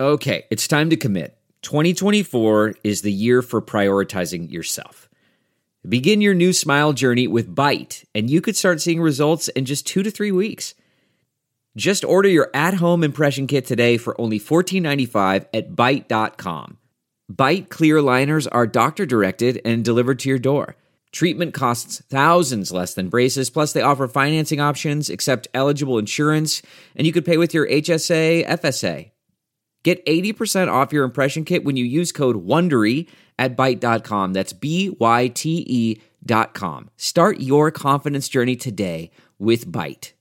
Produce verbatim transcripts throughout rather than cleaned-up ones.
Okay, it's time to commit. twenty twenty-four is the year for prioritizing yourself. Begin your new smile journey with Byte, and you could start seeing results in just two to three weeks. Just order your at-home impression kit today for only fourteen ninety-five at byte dot com. Byte clear aligners are doctor-directed and delivered to your door. Treatment costs thousands less than braces, plus they offer financing options, accept eligible insurance, and you could pay with your H S A, F S A. Get eighty percent off your impression kit when you use code WONDERY at byte dot com. That's B Y T E dot com. Start your confidence journey today with Byte.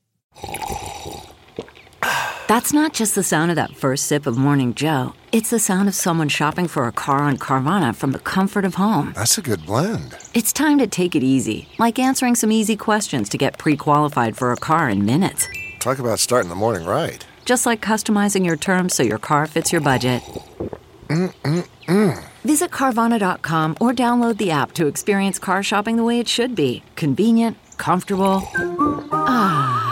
That's not just the sound of that first sip of Morning Joe. It's the sound of someone shopping for a car on Carvana from the comfort of home. That's a good blend. It's time to take it easy, like answering some easy questions to get pre-qualified for a car in minutes. Talk about starting the morning right. Just like customizing your terms so your car fits your budget. Mm-mm-mm. Visit Carvana dot com or download the app to experience car shopping the way it should be. Convenient, comfortable. Ah.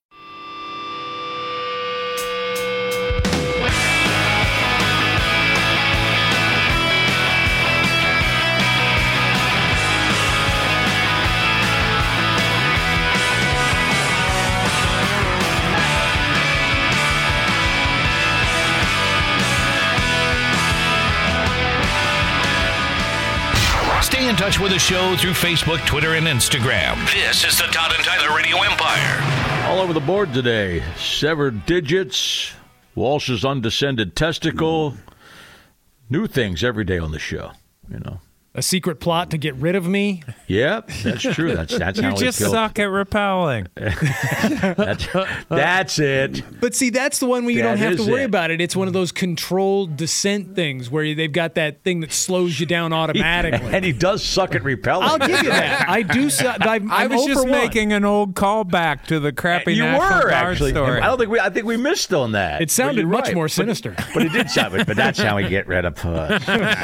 Stay in touch with the show through Facebook, Twitter, and Instagram. This is the Todd and Tyler Radio Empire. All over the board today. Severed digits, Walsh's undescended testicle. New things every day on the show, you know. A secret plot to get rid of me? Yep, that's true. That's that's how you we just killed. suck at repelling. that's, that's it. But see, that's the one where you That don't have to is worry it. about it. It's one of those controlled descent things where they've got that thing that slows you down automatically. And he does suck at repelling. I'll give you that. I do. Su- I'm, I I'm was oh just for one. making an old callback to the crappy You National were Guard actually. story. I don't think we. I think we missed on that. It sounded But you're much right. more But- sinister. But it did sound. But that's how we get rid of us.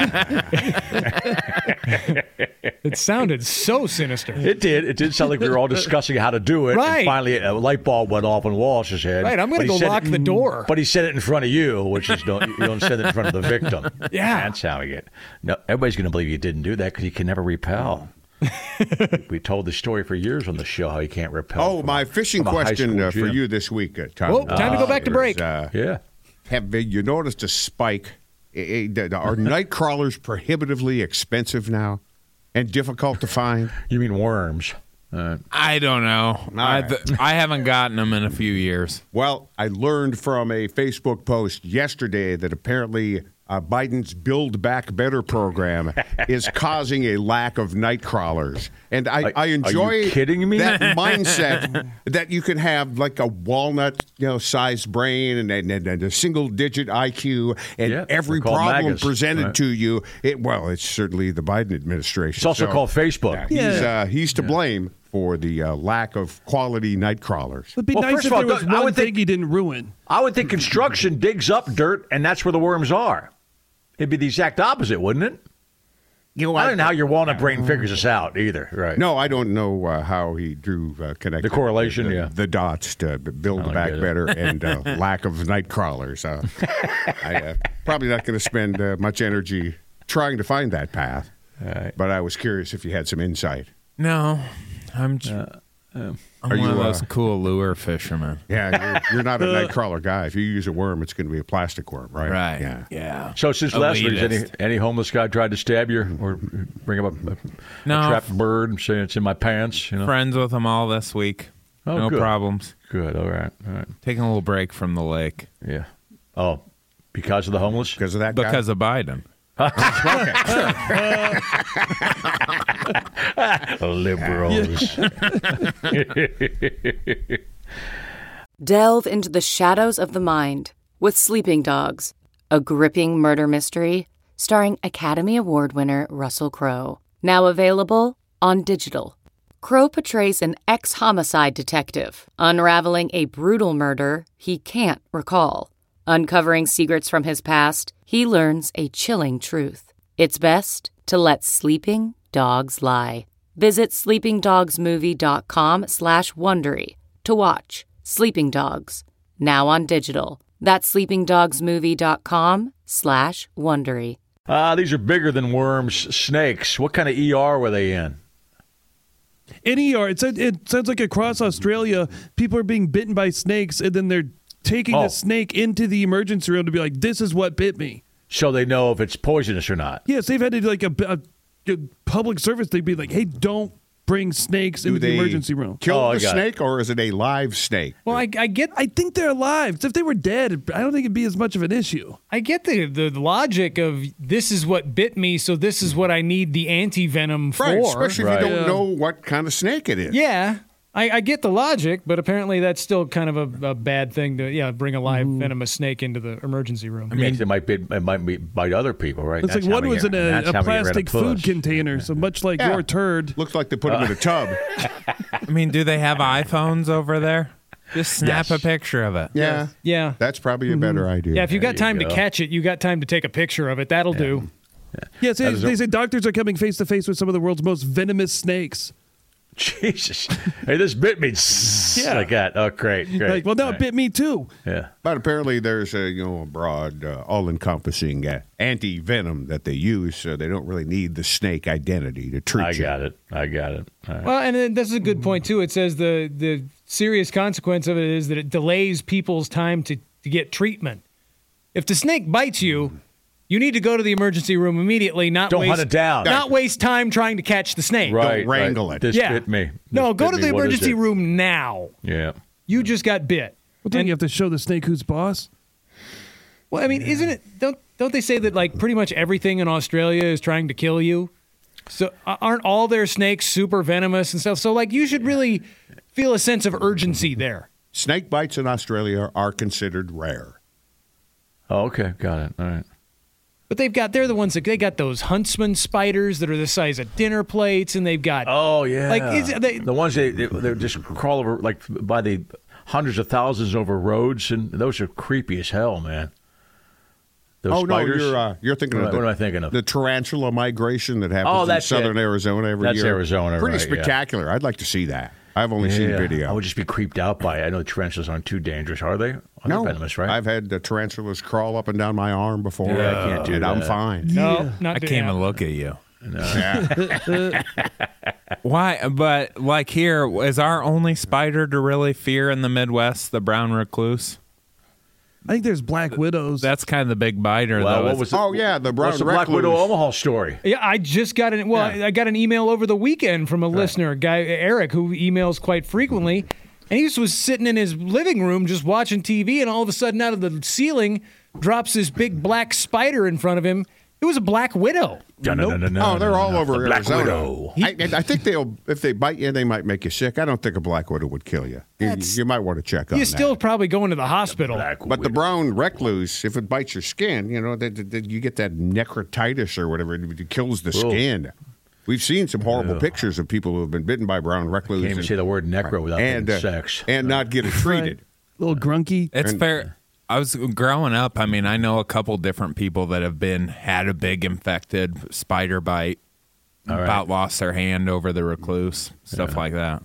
It sounded so sinister. It did. It did sound like we were all discussing how to do it. Right. And finally, a light bulb went off in Walsh's head. Right, I'm going But to he go said lock it- the door. But he said it in front of you, which is don't you don't say it in front of the victim. Yeah. That's how we get. No, everybody's going to believe you didn't do that because you can never repel. We told the story for years on the show how you can't repel. Oh, from my a- fishing from a high question school uh, for gym. you this week, uh, Tom. Well, time to go back to is, break. Uh, Yeah. Have you noticed a spike? Eh, eh, Are night crawlers prohibitively expensive now and difficult to find? You mean worms? Uh, I don't know. I, right. th- I haven't gotten them in a few years. Well, I learned from a Facebook post yesterday that apparently uh, Biden's Build Back Better program is causing a lack of night crawlers. And I, Are- I are you enjoy kidding me? that mindset that you can have like a walnut, you know, sized brain and, and, and a single digit I Q and Yeah, every they're called problem MAGAs, presented right. to you. It, well, it's certainly the Biden administration. it's also So, called Facebook. yeah, he's, uh, he's to blame for the uh, lack of quality night crawlers. It'd be Well, nice first if of all, there was don't- I one would thing think- he didn't ruin. I would think construction digs up dirt, and that's where the worms are. It'd be the exact opposite, wouldn't it? You know, I don't know how your walnut brain figures this out either. Right? No, I don't know uh, how he drew uh, connected The correlation, the, yeah. the dots to b- build I don't back get it. better and uh, lack of night crawlers. Uh, I uh, probably not going to spend uh, much energy trying to find that path. Right. But I was curious if you had some insight. No, I'm. J- Uh, I'm Are one you, of those uh, cool lure fishermen. Yeah, you're, you're not a night crawler guy. If you use a worm, it's going to be a plastic worm, right? Right. Yeah. Yeah. So since last week, has any, Elitist. any homeless guy tried to stab you or bring up a, a, No. a trapped bird and say it's in my pants? You know. Friends with them all this week. Oh, no good. problems. Good. All right. All right. Taking a little break from the lake Yeah. Oh, because of the homeless? Because of that guy? because of Biden. Liberals. Delve into the shadows of the mind with Sleeping Dogs, a gripping murder mystery starring Academy Award winner Russell Crowe. Now available on digital. Crowe portrays an ex-homicide detective unraveling a brutal murder he can't recall. Uncovering secrets from his past, he learns a chilling truth. It's best to let sleeping dogs lie. Visit sleepingdogsmovie.com slash Wondery to watch Sleeping Dogs, now on digital. That's sleepingdogsmovie.com slash Wondery. Ah, these are bigger than worms, snakes. What kind of E R were they in? N E R, it, said, it sounds like across Australia, people are being bitten by snakes, and then they're taking Oh. the snake into the emergency room to be like, this is what bit me. So they know if it's poisonous or not. Yes, they've had to do like a, a, a public service. They'd be like, hey, don't bring snakes Do into the they emergency room. kill Oh, I the got it. snake, or is it a live snake? Well, I, I get I think they're alive. If they were dead, I don't think it'd be as much of an issue. I get the, the logic of this is what bit me, so this is what I need the anti-venom for. Right, especially Right. if you don't Yeah. know what kind of snake it is. Yeah, I, I get the logic, but apparently that's still kind of a, a bad thing to yeah bring a live venomous snake into the emergency room. I mean, it might be, it might be, bite other people, right? It's That's like how one we was get- in a, that's a how we get rid of plastic food puss. container, so much like Yeah. your turd. Looks like they put him in a tub. I mean, do they have iPhones over there? Just snap Yes. a picture of it. Yeah, Yeah, that's probably a better idea. yeah. If you got you time go. to catch it, you got time to take a picture of it. That'll do. Yes, they, That is they a- say doctors are coming face to face with some of the world's most venomous snakes. Jesus. Hey, this bit me. Yeah. Like that. Oh, great. great. Like, well, no, All it right. bit me too. Yeah. But apparently, there's a you know a broad, uh, all-encompassing uh, anti-venom that they use, so they don't really need the snake identity to treat I you. got it. I got it. All right. Well, and then this is a good point too. It says the the serious consequence of it is that it delays people's time to, to get treatment. If the snake bites you, you need to go to the emergency room immediately. Not Don't waste, hunt it down. Not waste time trying to catch the snake. Right. wrangle right. it. This Yeah. bit me. No, This go bit to me. the What is emergency it? room now. Yeah. You just got bit. Well, don't And- you have to show the snake who's boss? Well, I mean, isn't it? Don't don't they say that like pretty much everything in Australia is trying to kill you? So uh, aren't all their snakes super venomous and stuff? So like you should really feel a sense of urgency there. Snake bites in Australia are considered rare. Oh, okay. Got it. All right. But they've got they're the ones that they got those huntsman spiders that are the size of dinner plates, and they've got Oh, yeah. Like, is it- they- the ones they, they, they just crawl over, like, by the hundreds of thousands over roads, and those are creepy as hell, man. Those oh spiders. no, you're uh, you're thinking What of am I- the, what am I thinking of? the tarantula migration that happens Oh, in that's southern it. Arizona every That's year. Arizona, Pretty right, yeah. spectacular. I'd like to see that. I've only seen Yeah. video. I would just be creeped out by it. I know tarantulas aren't too dangerous, are they? Are no, they venomous, right? I've had the tarantulas crawl up and down my arm before. Yeah, I can't do and I'm that. fine. no, not I to- can't yeah. even look at you. Yeah. Why? But like here, is our only spider to really fear in the Midwest the brown recluse? I think there's black widows. That's kind of the big biter, well, though. what It's- was the, Oh, yeah, the brown what's the Black recluse. Widow Omaha story? Yeah, I just got an well, I got an email over the weekend from a listener, a guy Eric, who emails quite frequently, and he just was sitting in his living room just watching T V, and all of a sudden, out of the ceiling, drops this big black spider in front of him. It was a black widow. Oh, they're all over the Black Arizona. Widow. I, I think they'll if they bite you, they might make you sick. I don't think a black widow would kill you. You, That's- you might want to check on You're that. still probably going to the hospital. Black But the Widow. brown recluse, if it bites your skin, you know, that, that, that you get that necrotitis or whatever. It kills the Whoa. skin. We've seen some horrible pictures of people who have been bitten by brown recluse. Can't even and, say the word necro without and, thinking uh, sex. and not get it treated. little grunky. It's And- fair. I was growing up. I mean, I know a couple different people that have been had a big infected spider bite, All right. about lost their hand over the recluse, stuff like that.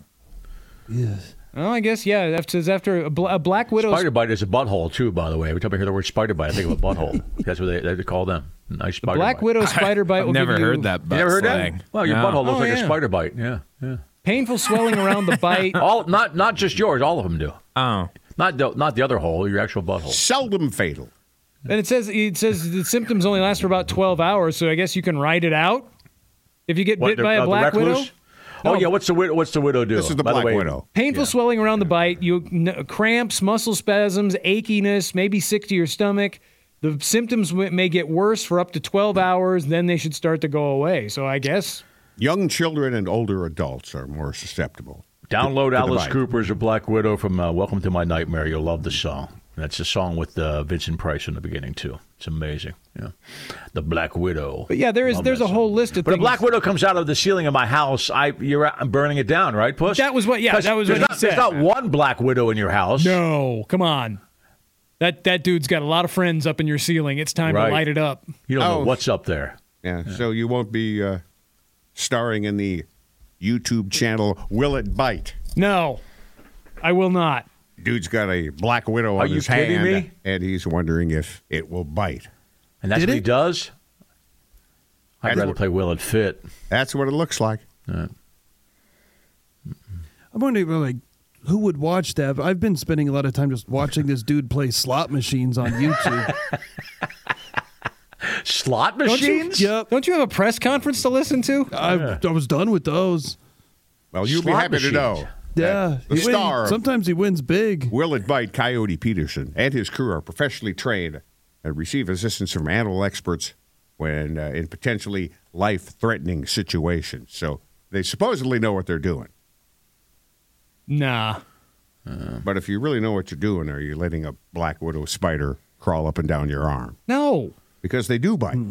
Well, I guess yeah. After after a, bl- a black widow. Spider bite is a butthole too, by the way. Every time I hear the word spider bite, I think of a butthole. That's what they, they call them. Nice spider Black bite. widow spider bite. I've will never give you heard that. You Butt never heard slang. that? Well, your No. butthole looks Oh, like yeah. a spider bite. Yeah, yeah. Painful swelling around the bite. All not not just yours. All of them do. Oh, Not the, not the other hole. Your actual butthole. Seldom fatal. And it says it says the symptoms only last for about twelve hours. So I guess you can ride it out if you get What, bit the- by uh, a the black widow. recluse? Oh No. yeah. What's the widow? What's the widow do? This is the By black way, widow. Painful swelling around the bite, you n- cramps, muscle spasms, achiness, maybe sick to your stomach. The symptoms w- may get worse for up to twelve hours. Then they should start to go away. So I guess Young children and older adults are more susceptible. Download to the Alice bite. Cooper's "A Black Widow" from uh, "Welcome to My Nightmare." You'll love the song. That's a song with uh, Vincent Price in the beginning too. It's amazing. Yeah, the Black Widow. But yeah, there is Love there's that a song. whole list of But a things. Black Widow comes out of the ceiling of my house. I you're I'm burning it down, right, Puss? That was what- yeah, 'Cause that was there's what not, he said. There's not one Black Widow in your house. No, come on. That that dude's got a lot of friends up in your ceiling. It's time Right. to light it up. You don't know Oh. what's up there. Yeah, so you won't be uh, starring in the YouTube channel Will It Bite? No, I will not. Dude's got a black widow Are on you his kidding hand, me? and he's wondering if it will bite. And that's Did what he it? does? I'd That's rather what- play Will It Fit. That's what it looks like. Uh, I'm wondering, like, who would watch that? I've been spending a lot of time just watching this dude play slot machines on YouTube. Slot Don't you, machines? Yep. don't you have a press conference to listen to? I, I was done with those. Well, you'll be Slot happy machines. to know. Yeah. The he win- star of sometimes he wins big. Will It Bite, Coyote Peterson, and his crew are professionally trained and receive assistance from animal experts when uh, in potentially life-threatening situations. So they supposedly know what they're doing. Nah. But if you really know what you're doing, are you letting a black widow spider crawl up and down your arm? No. Because they do bite.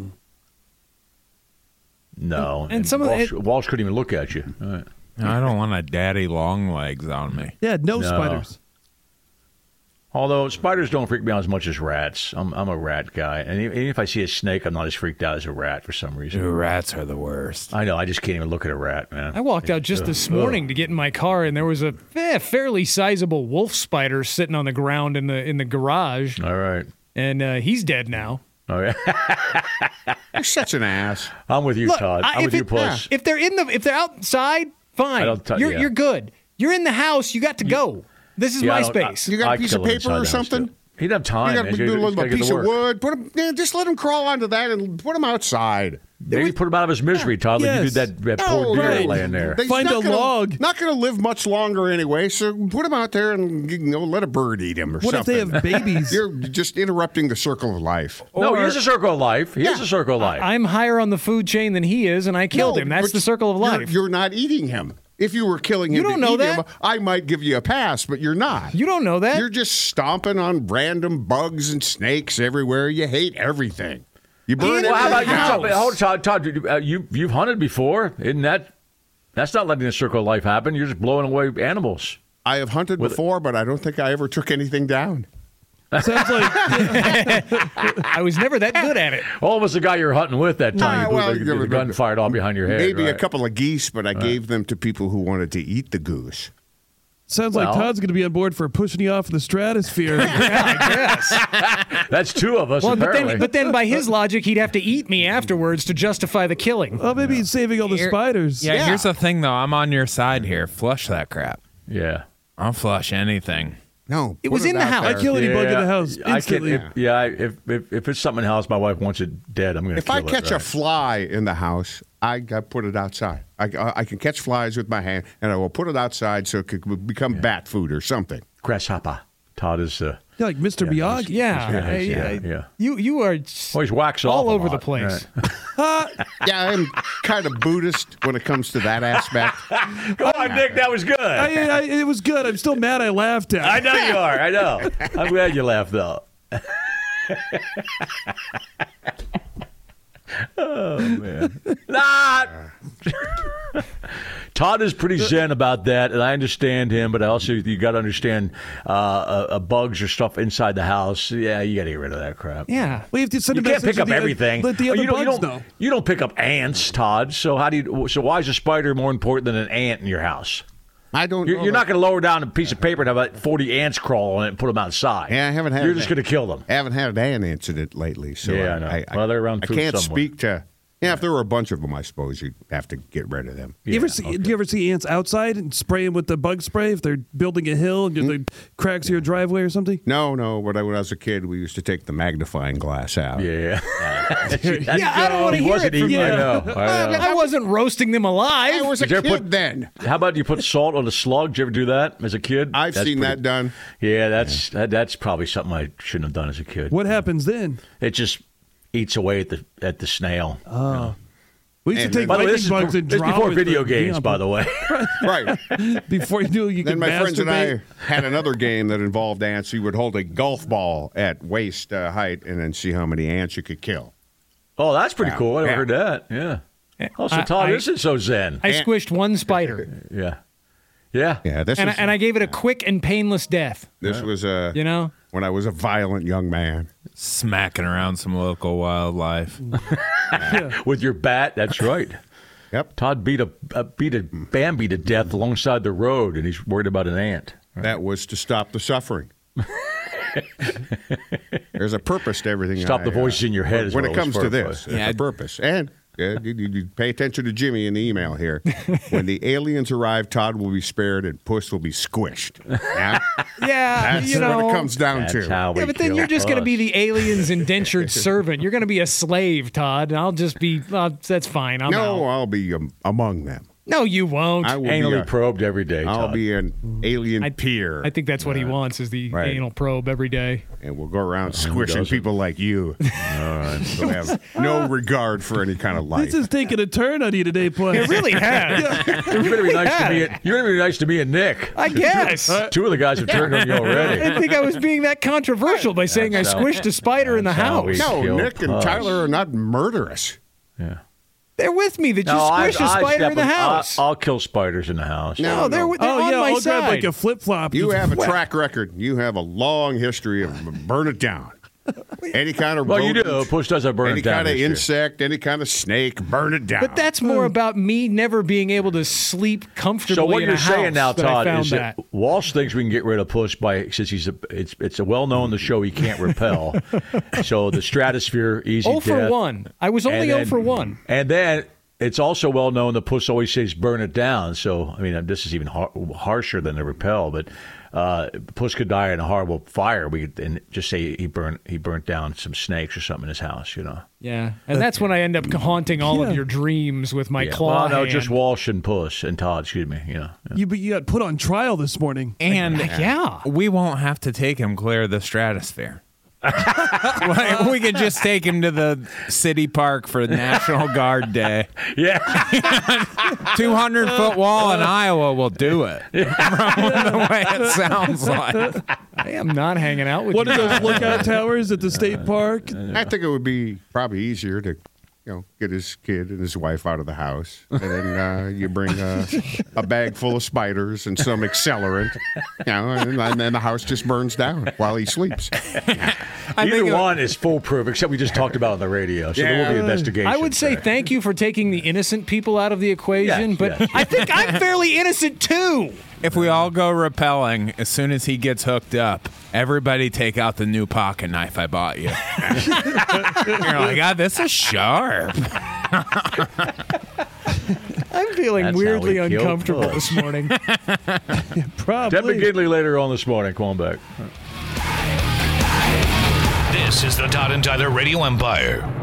No. And some of Walsh, it- Walsh couldn't even look at you. All right. I don't want a daddy long legs on me. Yeah, no, No. spiders. Although spiders don't freak me out as much as rats. I'm I'm a rat guy, and even if I see a snake, I'm not as freaked out as a rat for some reason. Ooh, rats are the worst. I know. I just can't even look at a rat, man. I walked out just this Ugh. morning to get in my car, and there was a eh, fairly sizable wolf spider sitting on the ground in the in the garage, All right. and uh, he's dead now. All right. You're such an ass. I'm with you, Look, Todd. I- I'm if with you, it- Puss. If they're in the if they're outside, fine. I don't t- you're yeah. you're good. You're in the house. You got to go. This is Yeah, I my don't- I- space. You got a I'd piece kill of him paper inside or the house, something? too. He'd have time. You man. got to You do a just gotta little get to piece of work. wood. Put him, yeah, just let him crawl onto that and put him outside. Maybe put him out of his misery, Todd. Like you Yes. did that, that poor No, deer right. laying there. He's Find not a gonna- log. Not going to live much longer anyway, so put him out there and you know, let a bird eat him or What if they something. have babies? You're just interrupting the circle of life. No, Or- he is a circle of life. He is Yeah. a circle of life. I'm higher on the food chain than he is, and I killed No, him. That's but the circle of you're- life. You're not eating him. If you were killing him You don't to know eat that. him, I might give you a pass, but you're not. You don't know that. You're just stomping on random bugs and snakes everywhere. You hate everything. You burn well, how about you, everything Todd? out. Hold, Todd, Todd you, uh, you, you've hunted before. Isn't that? That's not letting the circle of life happen. You're just blowing away animals. I have hunted With- before, but I don't think I ever took anything down. Sounds like I was never that good at it. All of us, the guy you're hunting with that time, Nah, you blew well, the, you- the gun fired all behind your head. Maybe a right? couple of geese, but I gave them to people who wanted to eat the goose. sounds like Well- Todd's going to be on board for pushing you off the stratosphere. That's two of us, Well, but apparently. then, but then by his logic, he'd have to eat me afterwards to justify the killing. Oh, maybe he's saving all the Here- spiders. Yeah, here's the thing, though. I'm on your side here. Flush that crap. yeah. I'll flush anything. No, It put was in the out house. I there. kill any bug in Yeah, the house I can, instantly. if, yeah, I- if, if if it's something in the house, my wife wants it dead. I'm going to If kill I it. catch a right? fly in the house, I, I put it outside. I, I, I can catch flies with my hand, and I will put it outside so it could become bat food or something. grasshopper, Todd is. Uh, Yeah, like Mister Yeah, Miyagi. Yeah, Yeah, I- yeah, I- yeah. You you are well, he's wax off all a over lot. the place. Right. Yeah, I'm kind of Buddhist when it comes to that aspect. Go on, Nick. That was good. I, I, it was good. I'm still mad I laughed at it. I know you are. I know. I'm glad you laughed, though. oh, man. Not. Todd is pretty zen about that, and I understand him, but I also, you got to understand uh, uh, uh, bugs or stuff inside the house. Yeah, you got to get rid of that crap. yeah. We have to send You a can't message pick to up the, everything. Let the Oh, other you don't, you bugs don't, know. You don't pick up ants, Todd. So how do you? So why is a spider more important than an ant in your house? I don't. You're, know you're that- not going to lower down a piece of paper and have like forty ants crawl on it and put them outside. Yeah, I haven't had. You're an- just going to kill them. I haven't had an incident lately, so Yeah, I, I know. I, Well, they're around I food can't somewhere. speak to. Yeah, if there were a bunch of them, I suppose you'd have to get rid of them. You ever see? Do you ever see ants outside and spray them with the bug spray if they're building a hill and Hmm? the cracks of your driveway or something? No, no. But I, when I was a kid, we used to take the magnifying glass out. Yeah. Yeah, I don't want to He hear wasn't it from eating. you. I know. I know. I wasn't roasting them alive. I was a Did you kid ever put- then. How about you put salt on a slug? Did you ever do that as a kid? I've That's seen pretty- that done. Yeah, that's That, that's probably something I shouldn't have done as a kid. What happens then? It just eats away at the at the snail. Oh. We used And to take By the way, this lightning is, bugs and this is drown before with video the- games, yeah, by the way. Right. Before you knew you Then could my friends and I masturbate. had another game that involved ants. You would hold a golf ball at waist uh, height and then see how many ants you could kill. Oh, that's pretty Yeah. cool. I never Yeah. heard that. Yeah. Oh, so I- Todd I- isn't so zen. I squished one spider, Yeah. Yeah. Yeah, this and I, was, and I gave it a quick and painless death. this was uh, You know, when I was a violent young man. Smacking around some local wildlife. With your bat, that's right. Yep. Todd beat a uh, beat a Bambi to death alongside the road, and he's worried about an ant. That was to stop the suffering. There's a purpose to everything. Stop I, the voices uh, in your head. Is when what it it was comes to for, this. but- There's Yeah. a purpose. And uh, you, you- you pay attention to Jimmy in the email here. When the aliens arrive, Todd will be spared and Puss will be squished. Now, Yeah, that's you know. what it comes down That's to. how we Yeah, but then kill you're just going to Puss. be the alien's indentured servant. You're going to be a slave, Todd, and I'll just be. Uh, that's fine. I'm no, out. I'll be um, among them. No, you won't. I will Anally be a, probed every day. I'll Todd. be an alien I- peer. I think that's what he wants is the Right. anal probe every day. and we'll go around squishing doesn't? people like you. All right. So have no regard for any kind of life. This is taking a turn on you today, Puss. It really has. You better be nice to me. and- You better be nice to me and Nick. I guess. Two of the guys have turned on you I already. didn't think I was being that controversial by saying I That's how- squished a spider in the that's how house. we- no, Kill Nick and Puss. Tyler are not murderous. Yeah. They're with me. That you No, I- squished a I spider step in the in- house. I- I'll kill spiders in the house. No, no, they're, no. with- they're Oh on yeah, my I'll side. grab like a flip flop. You have a track record. You have a long history of burn it down. Any kind of Well, you rodent, do. Push does a burn any it down kind of history. insect, any kind of snake, burn it down. But that's more about me never being able to sleep comfortably So what in you're a saying house now, that I Todd, found is that. that Walsh thinks we can get rid of Puss by since he's a it's it's a well known the show he can't repel. So the stratosphere easy oh for death. one. I was only And oh then- for one. And then it's also well known that Puss always says burn it down. So I mean this is even har- harsher than the repel, but uh, Puss could die in a horrible fire. We could and just say he burned he burnt down some snakes or something in his house. You know. Yeah, and that's when I end up haunting all Yeah. of your dreams with my Yeah. claw Well, no, hand. just Walsh and Puss and Todd. Excuse me. You know. Yeah. You, but you got put on trial this morning. And yeah. we won't have to take him clear of the stratosphere. Like, we could just take him to the city park for National Guard Day. Yeah. two hundred foot wall in Iowa will do it. From the way it sounds like. I am not hanging out with One you. of those lookout towers at the state park. I think it would be probably easier to, you know, get his kid and his wife out of the house, and then uh, you bring a, a bag full of spiders and some accelerant, you know, and, and then the house just burns down while he sleeps. I Either think it- one is foolproof, except we just talked about it on the radio. So there will be Yeah. investigation. I would say thank you for taking the innocent people out of the equation, Yes, but yes. I think I'm fairly innocent too. If we all go rappelling, as soon as he gets hooked up, everybody take out the new pocket knife I bought you. You're like, God, this is sharp. I'm feeling That's how weirdly we kill uncomfortable Puss. this morning. Probably. Deb McGinley later on this morning. Come on back. This is the Todd and Tyler Radio Empire.